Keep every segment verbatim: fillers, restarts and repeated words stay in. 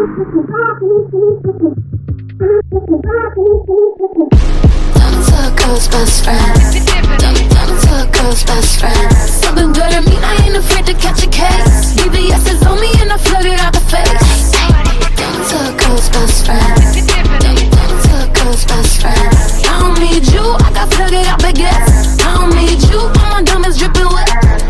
a girl's best friend. Turn into a girl's best friend. Something better mean I ain't afraid to catch a case. B B S is on me and I flood it out the face. Turn into a girl's best friend. Turn into a girl's best friend. I don't need you, I got flooded out baguettes. I don't need you, all my diamonds dripping wet.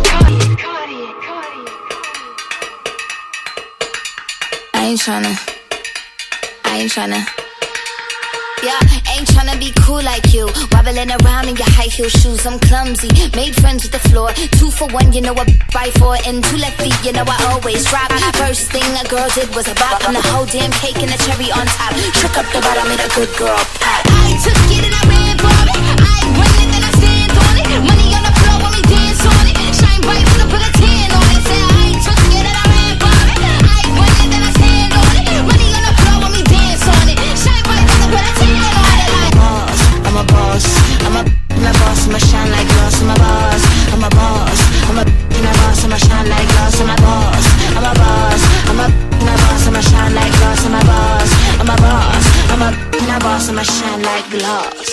I ain't tryna, I ain't tryna. Yeah, ain't tryna be cool like you. Wobbling around in your high heel shoes, I'm clumsy. Made friends with the floor. Two for one, you know I buy four. And two left feet, you know I always drop. First thing a girl did was a bop. And the whole damn cake and a cherry on top. Shook up the bottom, made a good girl pop. I took it and I ran for it. I win it and I stand on it. Money on the floor when we dance on it. Shine bright when I put a tan on it. Say I took it and I ran for it. I win it and I stand on it. Money on the floor when we dance on it. Shine bright when I put a tan on it. I'm a boss, I'm a I'm a boss, I'ma shine like glass, I'm a boss, I'm a boss, I'm a I'm a boss, I'ma shine like glass, I'm a boss, I'm a boss, I'm a I'm a boss, I'ma shine like glass, I'm a boss, I'm a boss, I'm a I'm a boss, I'ma shine like glass.